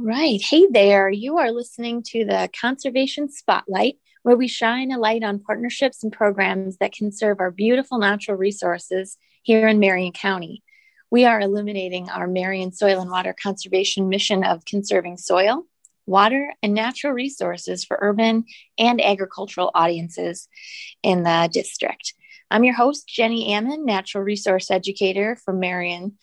right. Hey there. You are listening to the Conservation Spotlight, where we shine a light on partnerships and programs that can serve our beautiful natural resources here in Marion County. We are illuminating our Marion Soil and Water Conservation mission of conserving soil, water, and natural resources for urban and agricultural audiences in the district. I'm your host, Jenny Ammon, Natural Resource Educator for Marion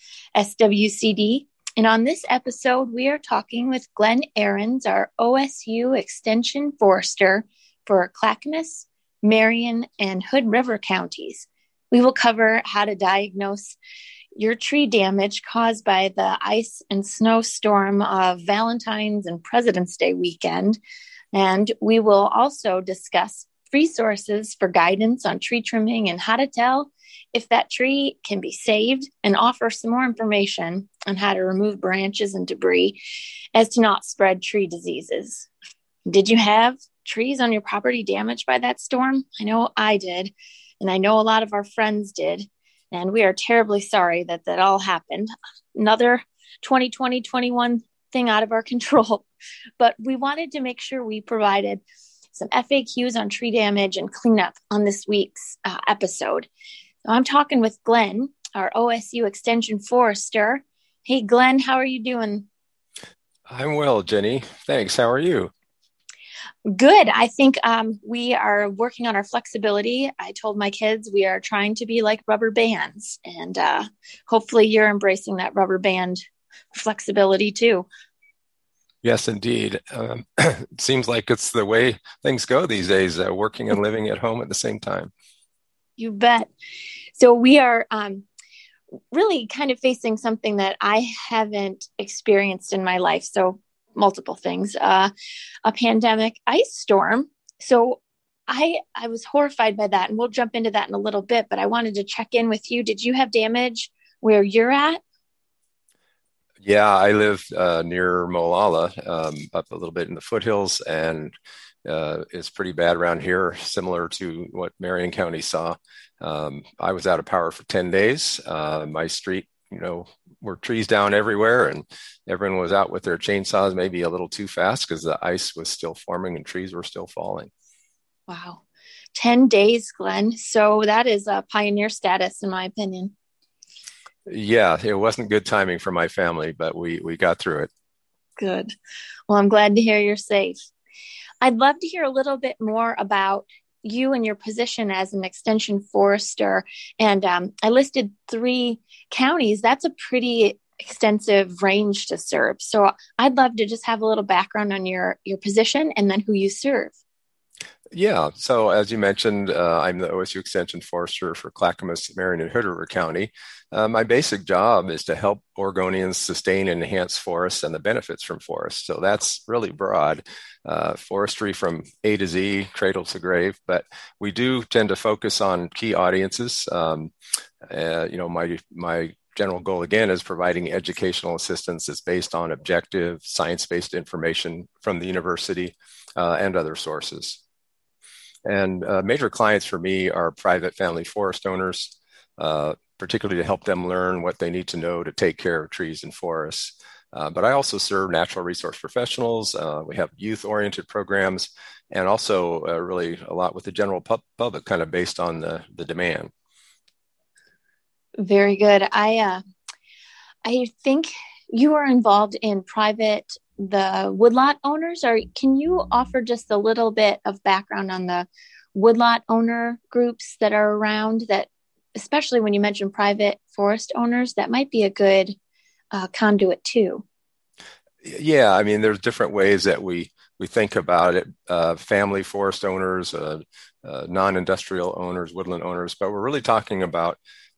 SWCD. And on this episode, we are talking with Glenn Ahrens, our OSU Extension Forester for Clackamas, Marion, and Hood River counties. We will cover how to diagnose your tree damage caused by the ice and snowstorm of Valentine's and President's Day weekend. And we will also discuss resources for guidance on tree trimming and how to tell if that tree can be saved, and offer some more information on how to remove branches and debris as to not spread tree diseases. Did you have trees on your property damaged by that storm? I know I did, and I know a lot of our friends did, and we are terribly sorry that that all happened. Another 2020-21 thing out of our control, but we wanted to make sure we provided some FAQs on tree damage and cleanup on this week's episode. So I'm talking with Glenn, our OSU Extension Forester. Hey, Glenn, how are you doing? I'm well, Jenny. Thanks. How are you? Good. I think we are working on our flexibility. I told my kids we are trying to be like rubber bands, and hopefully you're embracing that rubber band flexibility too. Yes, indeed. It seems like it's the way things go these days, working and living at home at the same time. You bet. So we are really kind of facing something that I haven't experienced in my life. So multiple things, a pandemic, ice storm. So I was horrified by that, and we'll jump into that in a little bit, but I wanted to check in with you. Did you have damage where you're at? Yeah, I live near Molalla, up a little bit in the foothills, and it's pretty bad around here, similar to what Marion County saw. I was out of power for 10 days. My street, were trees down everywhere, and everyone was out with their chainsaws, maybe a little too fast because the ice was still forming and trees were still falling. Wow. 10 days, Glenn. So that is a pioneer status, in my opinion. Yeah, it wasn't good timing for my family, but we got through it. Good. Well, I'm glad to hear you're safe. I'd love to hear a little bit more about you and your position as an extension forester. And I listed 3 counties. That's a pretty extensive range to serve. So I'd love to just have a little background on your position and then who you serve. Yeah. So as you mentioned, I'm the OSU Extension Forester for Clackamas, Marion, and Hood River County. My basic job is to help Oregonians sustain and enhance forests and the benefits from forests. So that's really broad, forestry from A to Z, cradle to grave. But we do tend to focus on key audiences. My general goal, again, is providing educational assistance that's based on objective, science-based information from the university and other sources. And major clients for me are private family forest owners, particularly to help them learn what they need to know to take care of trees and forests. But I also serve natural resource professionals. We have youth-oriented programs, and also really a lot with the general public, kind of based on the demand. Very good. I think you are involved in the woodlot owners, or can you offer just a little bit of background on the woodlot owner groups that are around, that, especially when you mention private forest owners, that might be a good conduit too? Yeah, I mean, there's different ways that we think about it. Family forest owners, non-industrial owners, woodland owners, but we're really talking about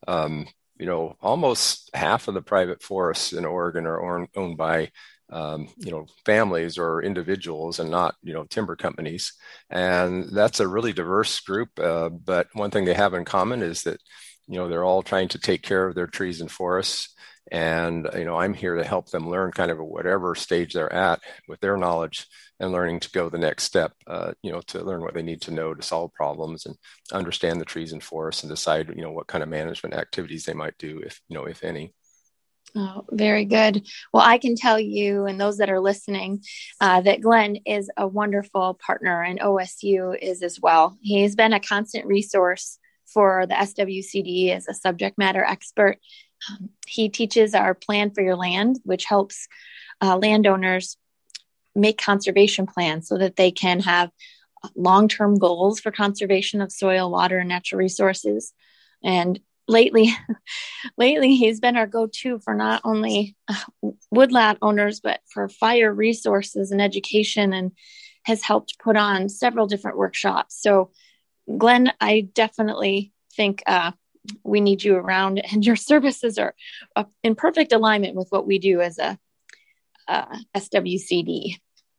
almost half of the private forests in Oregon are owned by families or individuals, and not, timber companies. And that's a really diverse group. But one thing they have in common is that, they're all trying to take care of their trees and forests. And, I'm here to help them learn kind of at whatever stage they're at with their knowledge and learning to go the next step, to learn what they need to know to solve problems and understand the trees and forests and decide, what kind of management activities they might do if any. Oh, very good. Well, I can tell you and those that are listening that Glenn is a wonderful partner and OSU is as well. He's been a constant resource for the SWCD as a subject matter expert. He teaches our Plan for Your Land, which helps landowners make conservation plans so that they can have long-term goals for conservation of soil, water, and natural resources. And lately he's been our go-to for not only woodlot owners, but for fire resources and education, and has helped put on several different workshops. So Glenn, I definitely think we need you around, and your services are in perfect alignment with what we do as a SWCD.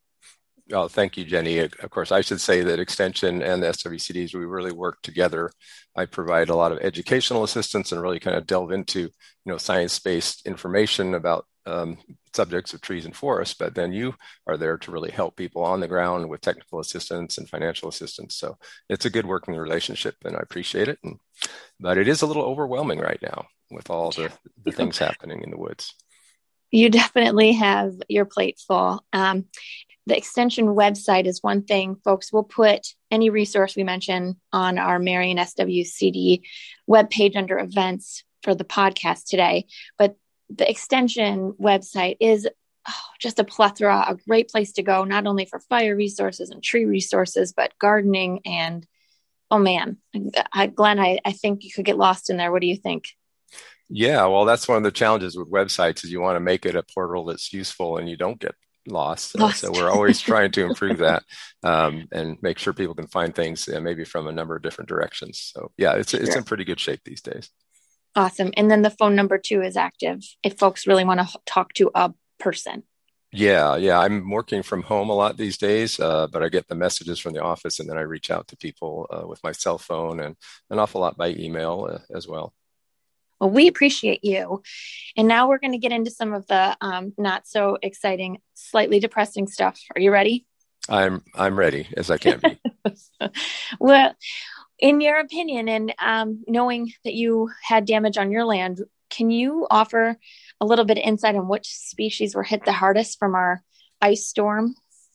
Oh, thank you, Jenny. Of course, I should say that Extension and the SWCDs, we really work together. I provide a lot of educational assistance and really kind of delve into, science-based information about subjects of trees and forests, but then you are there to really help people on the ground with technical assistance and financial assistance. So it's a good working relationship, and I appreciate it. But it is a little overwhelming right now with all the things happening in the woods. You definitely have your plate full. The Extension website is one thing, folks. We'll put any resource we mention on our Marion SWCD webpage under events for the podcast today. But the Extension website is just a plethora, a great place to go, not only for fire resources and tree resources, but gardening. And oh man, Glenn, I think you could get lost in there. What do you think? Yeah, well, that's one of the challenges with websites is you want to make it a portal that's useful and you don't get lost. So we're always trying to improve that and make sure people can find things maybe from a number of different directions. So yeah, it's in pretty good shape these days. Awesome. And then the phone number too is active if folks really want to talk to a person. Yeah. I'm working from home a lot these days, but I get the messages from the office and then I reach out to people with my cell phone and an awful lot by email as well. Well, we appreciate you. And now we're going to get into some of the not so exciting, slightly depressing stuff. Are you ready? I'm ready as I can be. Well, in your opinion, and knowing that you had damage on your land, can you offer a little bit of insight on which species were hit the hardest from our ice storm?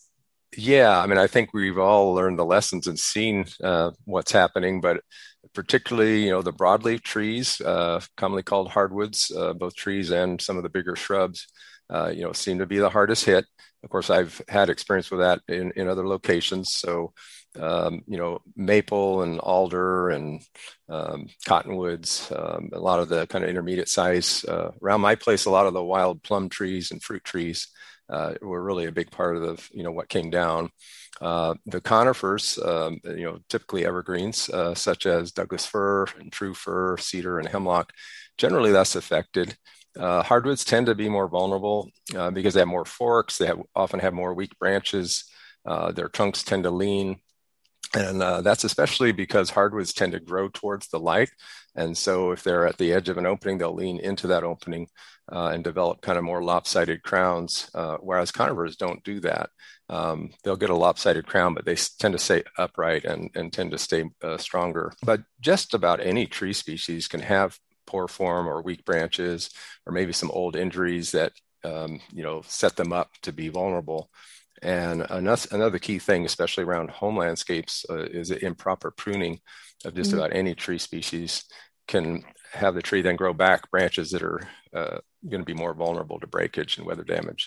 Yeah, I mean, I think we've all learned the lessons and seen what's happening, but particularly, the broadleaf trees, commonly called hardwoods, both trees and some of the bigger shrubs, seem to be the hardest hit. Of course, I've had experience with that in other locations. So, maple and alder and cottonwoods, a lot of the kind of intermediate size around my place, a lot of the wild plum trees and fruit trees were really a big part of what came down. The conifers, typically evergreens, such as Douglas fir and true fir, cedar, and hemlock, generally less affected. Hardwoods tend to be more vulnerable because they have more forks. They often have more weak branches. Their trunks tend to lean. And that's especially because hardwoods tend to grow towards the light. And so if they're at the edge of an opening, they'll lean into that opening and develop kind of more lopsided crowns, whereas conifers don't do that. They'll get a lopsided crown, but they tend to stay upright and tend to stay stronger. But just about any tree species can have poor form or weak branches, or maybe some old injuries that, set them up to be vulnerable. And another key thing, especially around home landscapes, is improper pruning of just about any tree species can have the tree then grow back branches that are going to be more vulnerable to breakage and weather damage.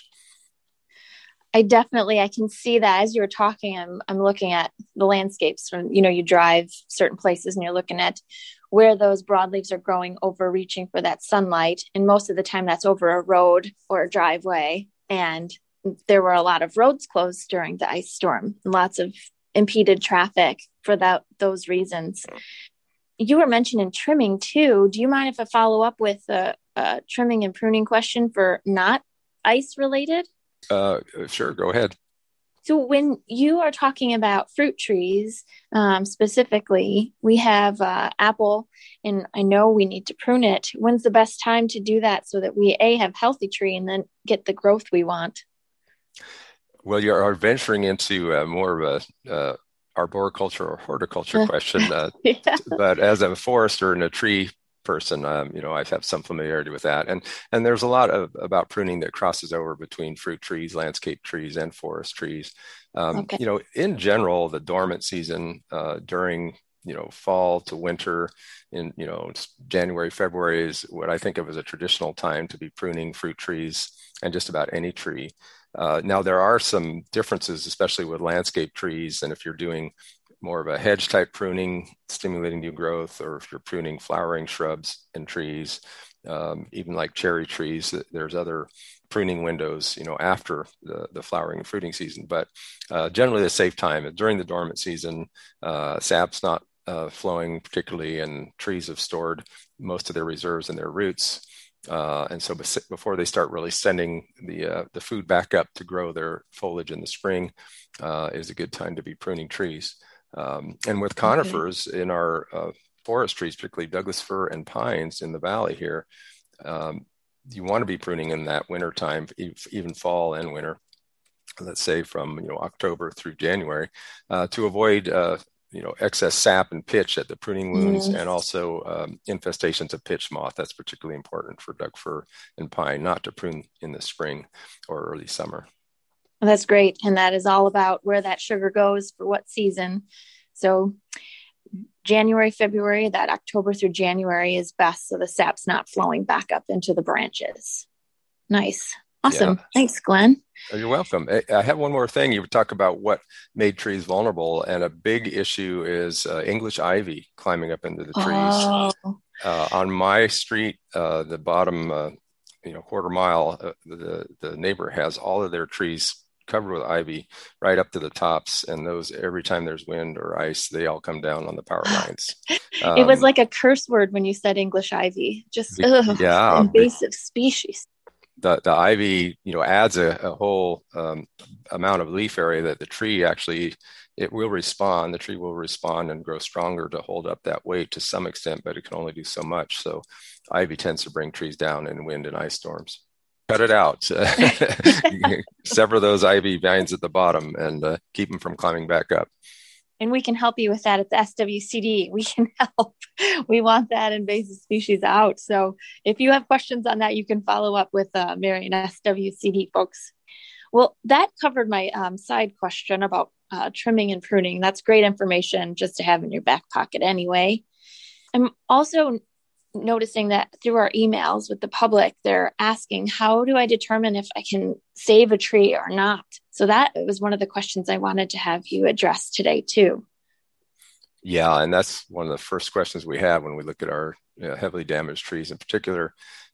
I can see that as you're talking, I'm looking at the landscapes from, you drive certain places and you're looking at where those broadleaves are growing, overreaching for that sunlight. And most of the time that's over a road or a driveway. And there were a lot of roads closed during the ice storm, lots of impeded traffic for those reasons. You were mentioning trimming too. Do you mind if I follow up with a trimming and pruning question for not ice related? Sure, go ahead. So when you are talking about fruit trees, specifically, we have apple, and I know we need to prune it. When's the best time to do that so that we have healthy tree and then get the growth we want? Well, you are venturing into more of a arboriculture or horticulture question. Yeah. But as a forester and a tree person, I have some familiarity with that. And there's a lot about pruning that crosses over between fruit trees, landscape trees, and forest trees. Okay. In general, the dormant season during fall to winter in January, February is what I think of as a traditional time to be pruning fruit trees and just about any tree. Now there are some differences, especially with landscape trees, and if you're doing more of a hedge type pruning, stimulating new growth, or if you're pruning flowering shrubs and trees, even like cherry trees, there's other pruning windows, after the flowering and fruiting season. But generally the safe time during the dormant season, sap's not flowing particularly, and trees have stored most of their reserves in their roots. And so before they start really sending the food back up to grow their foliage in the spring, is a good time to be pruning trees. And with conifers in our forest trees, particularly Douglas fir and pines in the valley here, you want to be pruning in that winter time, even fall and winter, let's say from October through January, to avoid excess sap and pitch at the pruning wounds, and also infestations of pitch moth. That's particularly important for Doug fir and pine, not to prune in the spring or early summer. Well, that's great. And that is all about where that sugar goes for what season. So January, February, that October through January is best, so the sap's not flowing back up into the branches. Nice. Awesome. Yeah. Thanks, Glenn. You're welcome. I have one more thing. You talk about what made trees vulnerable, and a big issue is English ivy climbing up into the trees. On my street, the bottom quarter mile, the neighbor has all of their trees covered with ivy right up to the tops, and those, every time there's wind or ice, they all come down on the power lines. It was like a curse word when you said English ivy. Just invasive species. The ivy, adds a whole amount of leaf area that the tree actually, the tree will respond and grow stronger to hold up that weight to some extent, but it can only do so much. So ivy tends to bring trees down in wind and ice storms. Cut it out. Sever those ivy vines at the bottom and keep them from climbing back up. And we can help you with that at the SWCD. We can help. We want that invasive species out. So if you have questions on that, you can follow up with Marion SWCD folks. Well, that covered my side question about trimming and pruning. That's great information just to have in your back pocket anyway. I'm also noticing that through our emails with the public, they're asking, how do I determine if I can save a tree or not? So that was one of the questions I wanted to have you address today too. Yeah, and that's one of the first questions we have when we look at our heavily damaged trees in particular.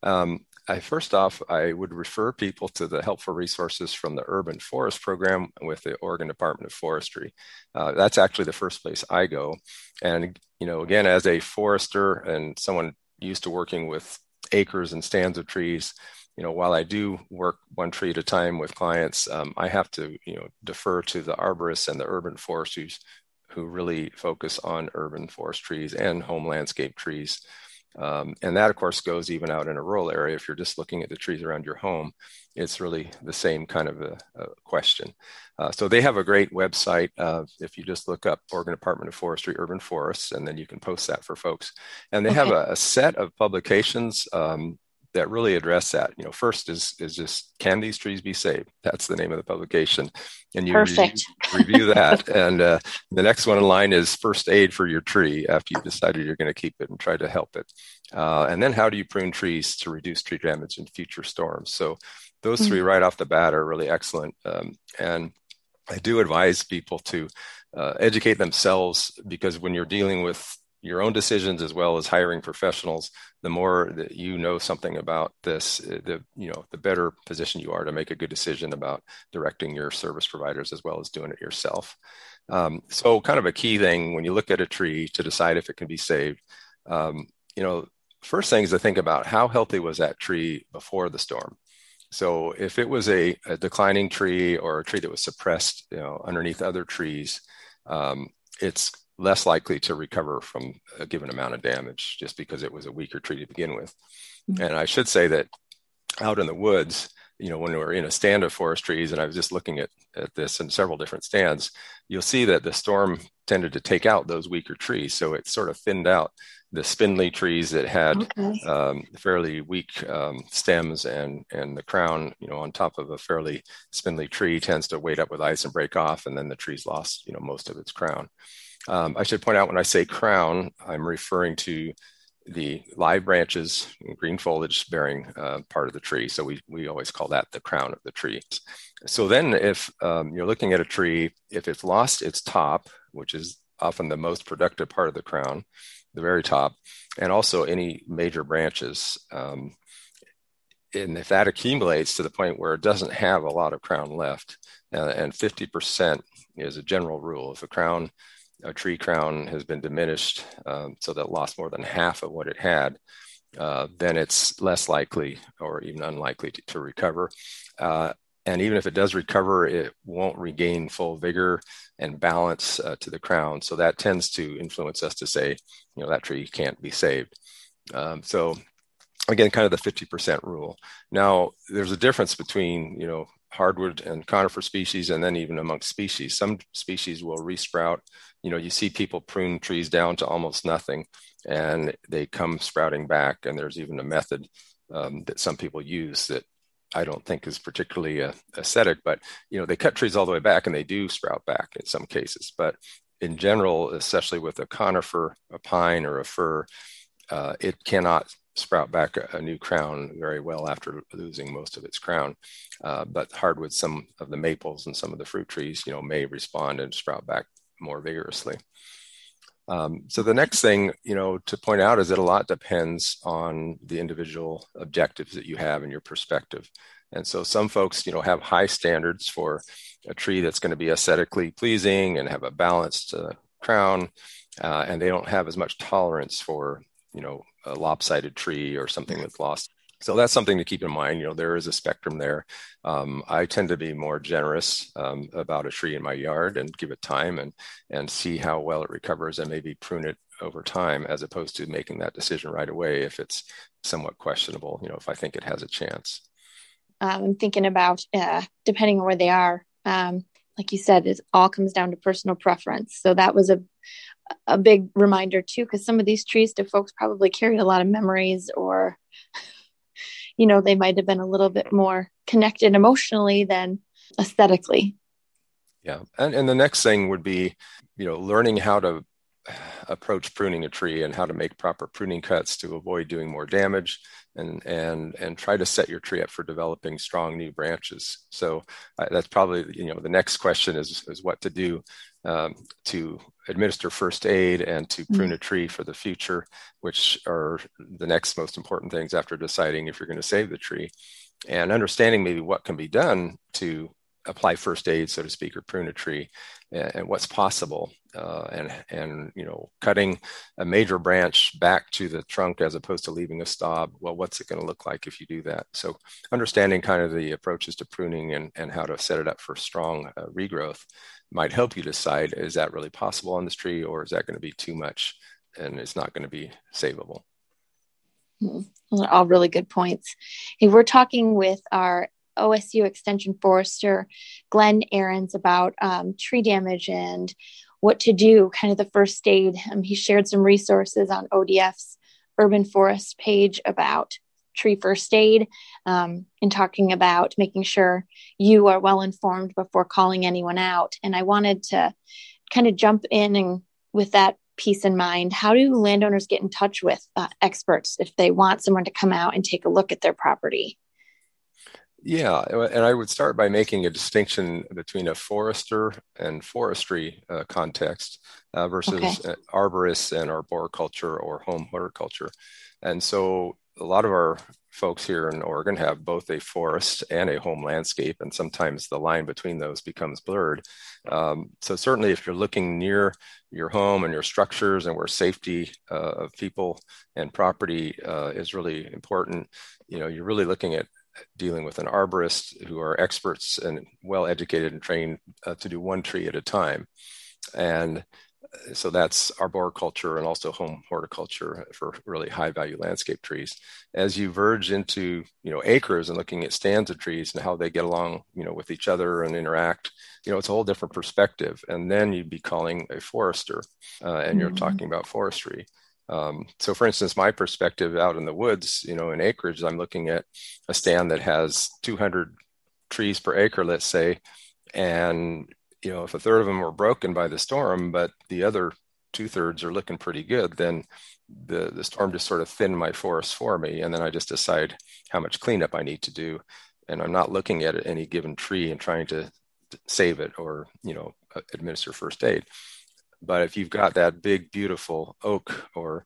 First off, I would refer people to the helpful resources from the Urban Forest Program with the Oregon Department of Forestry. That's actually the first place I go. And, again, as a forester and someone used to working with acres and stands of trees, while I do work one tree at a time with clients, I have to, defer to the arborists and the urban foresters who really focus on urban forest trees and home landscape trees. And that, of course, goes even out in a rural area. If you're just looking at the trees around your home, it's really the same kind of a question. So they have a great website. If you just look up Oregon Department of Forestry, Urban Forests, and then you can post that for folks. And they have a set of publications that really address that. First is just, can these trees be saved? That's the name of the publication. And you review that. And the next one in line is first aid for your tree after you've decided you're going to keep it and try to help it. And then how do you prune trees to reduce tree damage in future storms? So those three right off the bat are really excellent. And I do advise people to educate themselves, because when you're dealing with your own decisions as well as hiring professionals, the more that you know something about this, the better position you are to make a good decision about directing your service providers as well as doing it yourself. So kind of a key thing when you look at a tree to decide if it can be saved, first thing is to think about how healthy was that tree before the storm. So if it was a declining tree or a tree that was suppressed, underneath other trees, it's less likely to recover from a given amount of damage just because it was a weaker tree to begin with. Mm-hmm. And I should say that out in the woods, when we're in a stand of forest trees, and I was just looking at this in several different stands, you'll see that the storm tended to take out those weaker trees. So it sort of thinned out the spindly trees that had Okay. fairly weak stems and the crown, on top of a fairly spindly tree tends to weight up with ice and break off, and then the tree's lost, most of its crown. I should point out when I say crown, I'm referring to the live branches, green foliage bearing part of the tree. So we always call that the crown of the tree. So then if you're looking at a tree, if it's lost its top, which is often the most productive part of the crown, the very top, and also any major branches, and if that accumulates to the point where it doesn't have a lot of crown left, and 50% is a general rule. If a tree crown has been diminished so that it lost more than half of what it had, then it's less likely or even unlikely to recover. And even if it does recover, it won't regain full vigor and balance to the crown. So that tends to influence us to say, that tree can't be saved. So again, kind of the 50% rule. Now, there's a difference between, hardwood and conifer species, and then even amongst species. Some species will resprout. You see people prune trees down to almost nothing, and they come sprouting back. And there's even a method that some people use that I don't think is particularly aesthetic, but they cut trees all the way back, and they do sprout back in some cases. But in general, especially with a conifer, a pine, or a fir, it cannot sprout back a new crown very well after losing most of its crown. But hardwood, some of the maples and some of the fruit trees, may respond and sprout back more vigorously. So the next thing, to point out is that a lot depends on the individual objectives that you have and your perspective. And so some folks, have high standards for a tree that's going to be aesthetically pleasing and have a balanced crown, and they don't have as much tolerance for, a lopsided tree or something that's lost. So that's something to keep in mind. There is a spectrum there. I tend to be more generous about a tree in my yard and give it time and see how well it recovers and maybe prune it over time, as opposed to making that decision right away if it's somewhat questionable, if I think it has a chance. I'm thinking about depending on where they are. Like you said, it all comes down to personal preference. So that was a big reminder too, because some of these trees to folks probably carried a lot of memories, or they might have been a little bit more connected emotionally than aesthetically. Yeah. And the next thing would be, learning how to approach pruning a tree and how to make proper pruning cuts to avoid doing more damage, and try to set your tree up for developing strong new branches. So that's probably, the next question is what to do to administer first aid and to prune a tree for the future, which are the next most important things after deciding if you're going to save the tree, and understanding maybe what can be done to apply first aid, so to speak, or prune a tree, and what's possible, and cutting a major branch back to the trunk as opposed to leaving a stub. Well, what's it going to look like if you do that? So understanding kind of the approaches to pruning and how to set it up for strong regrowth might help you decide, is that really possible on this tree, or is that going to be too much and it's not going to be savable? All really good points. Hey, we're talking with our OSU Extension Forester, Glenn Ahrens, about tree damage and what to do, kind of the first aid. He shared some resources on ODF's Urban Forest page about tree first aid, and talking about making sure you are well informed before calling anyone out. And I wanted to kind of jump in, and with that piece in mind, how do landowners get in touch with experts if they want someone to come out and take a look at their property? Yeah, and I would start by making a distinction between a forester and forestry context versus arborists and arboriculture or home horticulture. And so a lot of our folks here in Oregon have both a forest and a home landscape, and sometimes the line between those becomes blurred. So certainly if you're looking near your home and your structures and where safety of people and property is really important, you're really looking at dealing with an arborist who are experts and well educated and trained to do one tree at a time. And so that's arboriculture and also home horticulture for really high value landscape trees. As you verge into, acres and looking at stands of trees and how they get along, with each other and interact, it's a whole different perspective. And then you'd be calling a forester and you're talking about forestry. So for instance, my perspective out in the woods, in acreage, I'm looking at a stand that has 200 trees per acre, let's say, and if a third of them were broken by the storm, but the other 2/3 are looking pretty good, then the storm just sort of thinned my forest for me, and then I just decide how much cleanup I need to do, and I'm not looking at any given tree and trying to save it or administer first aid. But if you've got that big, beautiful oak or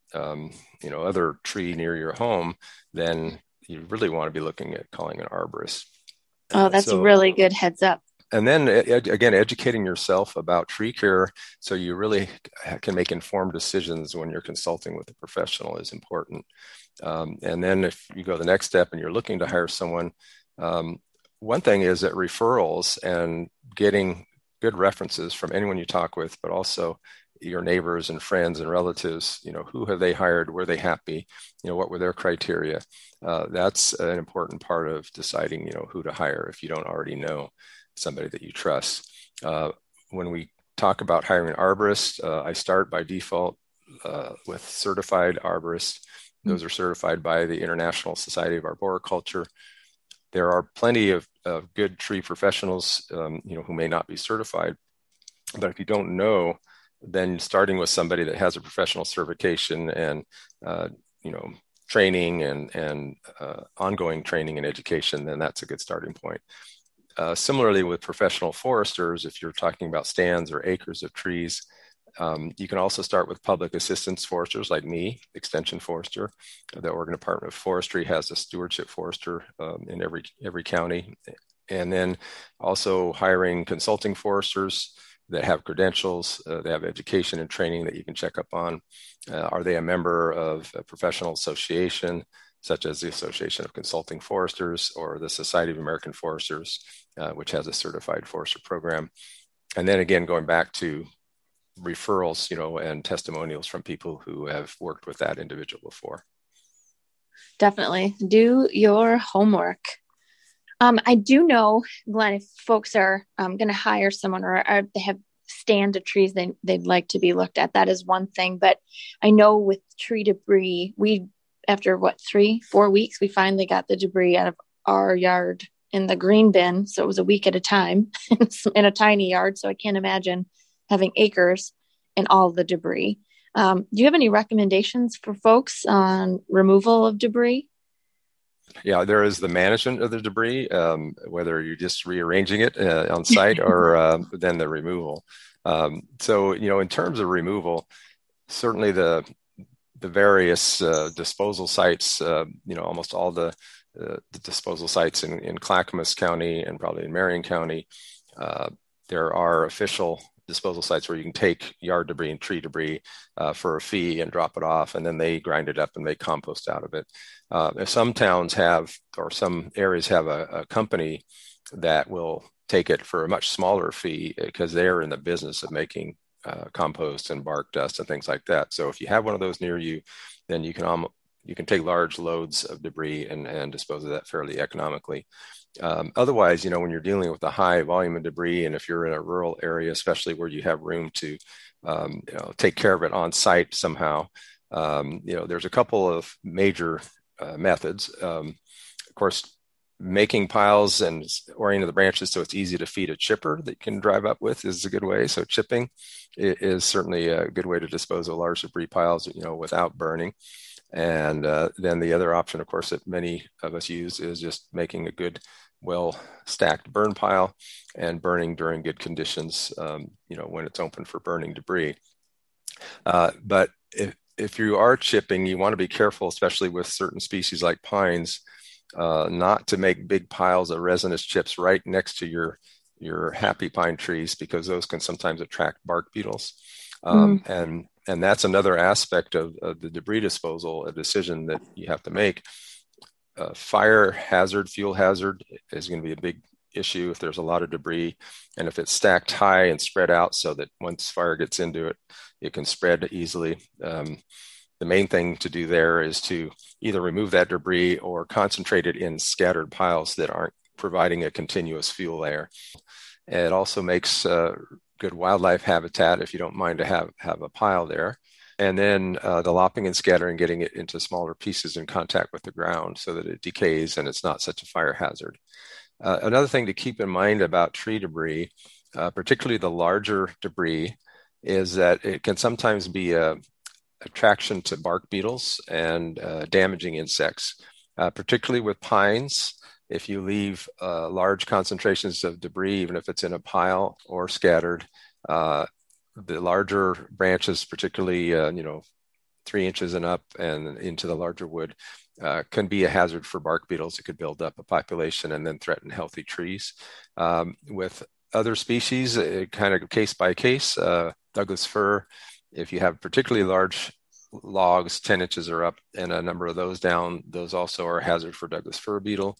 other tree near your home, then you really want to be looking at calling an arborist. Oh, that's a really good heads up. And then again, educating yourself about tree care so you really can make informed decisions when you're consulting with a professional is important. And then if you go the next step and you're looking to hire someone, one thing is that referrals and getting good references from anyone you talk with, but also your neighbors and friends and relatives, who have they hired? Were they happy? What were their criteria? That's an important part of deciding, who to hire if you don't already know somebody that you trust. When we talk about hiring an arborist, I start by default with certified arborists. Those are certified by the International Society of Arboriculture. There are plenty of good tree professionals, who may not be certified, but if you don't know, then starting with somebody that has a professional certification and training and ongoing training and education, then that's a good starting point. Similarly, with professional foresters, if you're talking about stands or acres of trees, you can also start with public assistance foresters like me, Extension Forester. The Oregon Department of Forestry has a stewardship forester in every county. And then also hiring consulting foresters that have credentials, they have education and training that you can check up on. Are they a member of a professional association, such as the Association of Consulting Foresters or the Society of American Foresters, which has a certified forester program? And then again, going back to referrals, and testimonials from people who have worked with that individual before. Definitely do your homework. I do know, Glenn, if folks are going to hire someone or they have stand of trees they'd like to be looked at, that is one thing. But I know with tree debris, after 3-4 weeks, we finally got the debris out of our yard in the green bin. So it was a week at a time in a tiny yard. So I can't imagine having acres and all the debris. Do you have any recommendations for folks on removal of debris? Yeah, there is the management of the debris, whether you're just rearranging it on site or then the removal. So, in terms of removal, certainly the various disposal sites, almost all the disposal sites in Clackamas County and probably in Marion County, there are official disposal sites where you can take yard debris and tree debris for a fee and drop it off, and then they grind it up and make compost out of it. If some towns have, or some areas have a company that will take it for a much smaller fee because they're in the business of making compost and bark dust and things like that. So if you have one of those near you, then you can take large loads of debris and dispose of that fairly economically. Otherwise, when you're dealing with a high volume of debris, and if you're in a rural area, especially where you have room to, take care of it on site somehow, there's a couple of major methods. Of course, making piles and orienting the branches so it's easy to feed a chipper that you can drive up with is a good way. So chipping is certainly a good way to dispose of large debris piles, without burning. And then the other option, of course, that many of us use is just making a good, well-stacked burn pile and burning during good conditions, when it's open for burning debris. But if you are chipping, you want to be careful, especially with certain species like pines, not to make big piles of resinous chips right next to your happy pine trees, because those can sometimes attract bark beetles. And that's another aspect of the debris disposal, a decision that you have to make. Fire hazard, fuel hazard is going to be a big issue if there's a lot of debris, and if it's stacked high and spread out so that once fire gets into it, it can spread easily. The main thing to do there is to either remove that debris or concentrate it in scattered piles that aren't providing a continuous fuel layer. It also makes good wildlife habitat if you don't mind to have a pile there. and then the lopping and scattering, getting it into smaller pieces in contact with the ground so that it decays and it's not such a fire hazard. Another thing to keep in mind about tree debris, particularly the larger debris, is that it can sometimes be an attraction to bark beetles and damaging insects, particularly with pines. If you leave large concentrations of debris, even if it's in a pile or scattered, the larger branches, particularly 3 inches and up and into the larger wood, can be a hazard for bark beetles. It could build up a population and then threaten healthy trees. With other species, kind of case by case, Douglas fir, if you have particularly large logs, 10 inches or up, and a number of those down, those also are a hazard for Douglas fir beetle.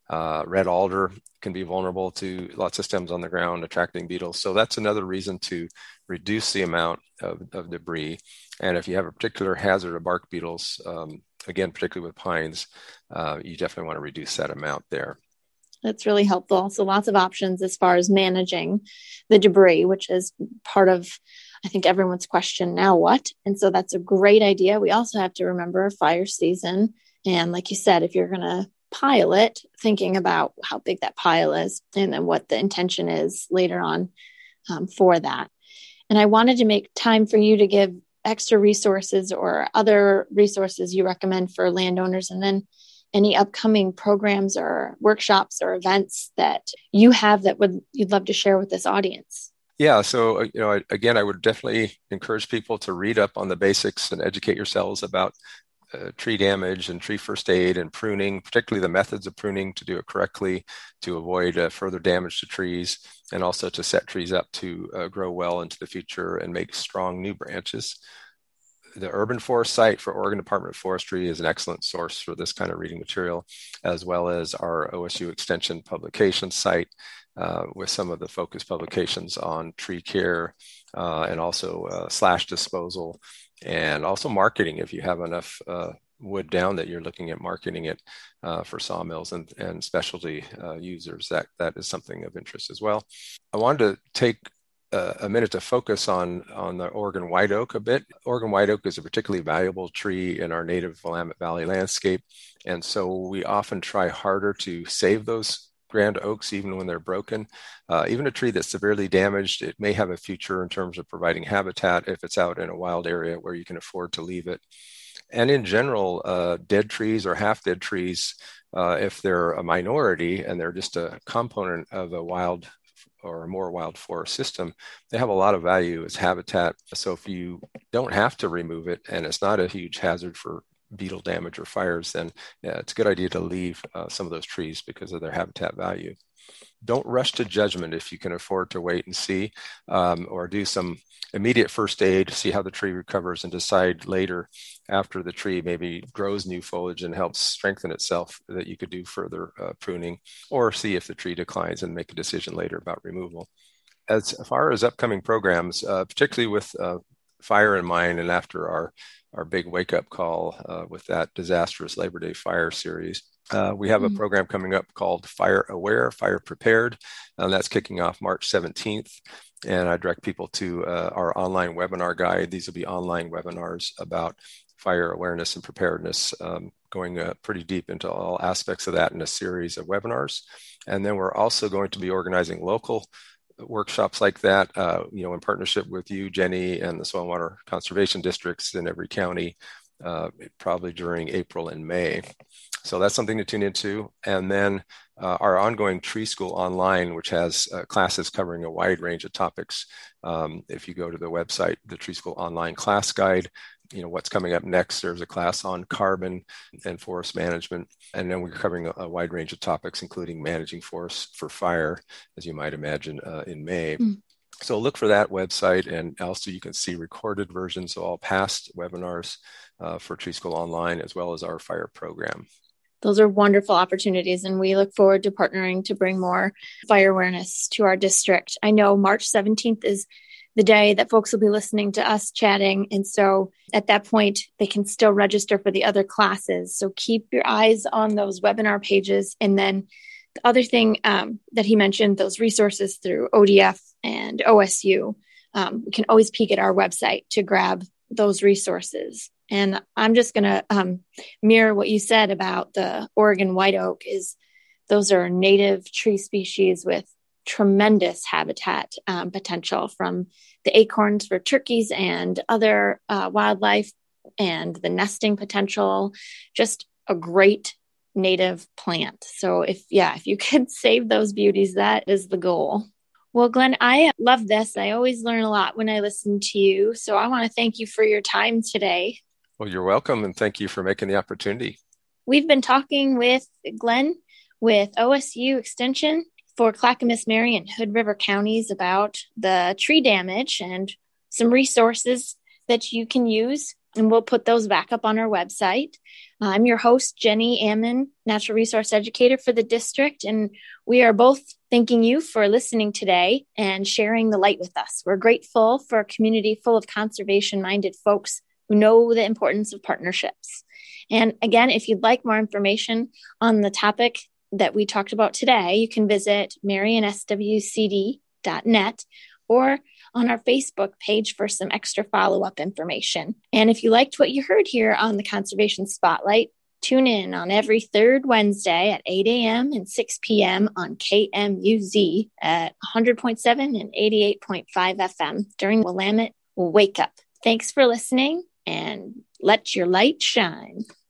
Red alder can be vulnerable to lots of stems on the ground, attracting beetles. So that's another reason to reduce the amount of debris. And if you have a particular hazard of bark beetles, again, particularly with pines, you definitely want to reduce that amount there. That's really helpful. So lots of options as far as managing the debris, which is part of, I think, everyone's question, now what? And so that's a great idea. We also have to remember fire season. And like you said, if you're going to pile it, thinking about how big that pile is and then what the intention is later on for that. And I wanted to make time for you to give extra resources or other resources you recommend for landowners, and then any upcoming programs or workshops or events that you have that you'd love to share with this audience. Yeah, so again, I would definitely encourage people to read up on the basics and educate yourselves about tree damage and tree first aid and pruning, particularly the methods of pruning to do it correctly, to avoid further damage to trees, and also to set trees up to grow well into the future and make strong new branches. The Urban Forest site for Oregon Department of Forestry is an excellent source for this kind of reading material, as well as our OSU Extension publication site with some of the focus publications on tree care and also slash disposal, and also marketing if you have enough wood down that you're looking at marketing it for sawmills and specialty users. That is something of interest as well. I wanted to take a minute to focus on the Oregon white oak a bit. Oregon white oak is a particularly valuable tree in our native Willamette Valley landscape, and so we often try harder to save those grand oaks even when they're broken. Even a tree that's severely damaged, it may have a future in terms of providing habitat if it's out in a wild area where you can afford to leave it. And in general, dead trees or half-dead trees, if they're a minority and they're just a component of a wild or a more wild forest system, they have a lot of value as habitat. So if you don't have to remove it and it's not a huge hazard for beetle damage or fires, then it's a good idea to leave some of those trees because of their habitat value. Don't rush to judgment if you can afford to wait and see, or do some immediate first aid, see how the tree recovers, and decide later after the tree maybe grows new foliage and helps strengthen itself that you could do further pruning, or see if the tree declines and make a decision later about removal. As far as upcoming programs, particularly with fire in mind, and after our big wake-up call with that disastrous Labor Day fire series, we have a program coming up called Fire Aware, Fire Prepared, and that's kicking off March 17th. And I direct people to our online webinar guide. These will be online webinars about fire awareness and preparedness, going pretty deep into all aspects of that in a series of webinars. And then we're also going to be organizing local workshops like that, in partnership with you, Jenny, and the Soil and Water Conservation Districts in every county, probably during April and May. So that's something to tune into. And then our ongoing Tree School Online, which has classes covering a wide range of topics. If you go to the website, the Tree School Online class guide, what's coming up next, there's a class on carbon and forest management. And then we're covering a wide range of topics, including managing forests for fire, as you might imagine, in May. So look for that website, and also you can see recorded versions of all past webinars for Tree School Online, as well as our fire program. Those are wonderful opportunities, and we look forward to partnering to bring more fire awareness to our district. I know March 17th is the day that folks will be listening to us chatting. And so at that point, they can still register for the other classes. So keep your eyes on those webinar pages. And then the other thing that he mentioned, those resources through ODF and OSU, we can always peek at our website to grab those resources. And I'm just going to mirror what you said about the Oregon white oak. Is those are native tree species with tremendous habitat potential, from the acorns for turkeys and other wildlife, and the nesting potential. Just a great native plant. So if you could save those beauties, that is the goal. Well, Glenn, I love this. I always learn a lot when I listen to you. So I want to thank you for your time today. Well, you're welcome, and thank you for making the opportunity. We've been talking with Glenn with OSU Extension for Clackamas, Mary, and Hood River counties about the tree damage and some resources that you can use. And we'll put those back up on our website. I'm your host, Jenny Ammon, Natural Resource Educator for the district. And we are both thanking you for listening today and sharing the light with us. We're grateful for a community full of conservation-minded folks who know the importance of partnerships. And again, if you'd like more information on the topic that we talked about today, you can visit marionswcd.net or on our Facebook page for some extra follow-up information. And if you liked what you heard here on the Conservation Spotlight, tune in on every third Wednesday at 8 a.m. and 6 p.m. on KMUZ at 100.7 and 88.5 FM during Willamette Wake Up. Thanks for listening, and let your light shine.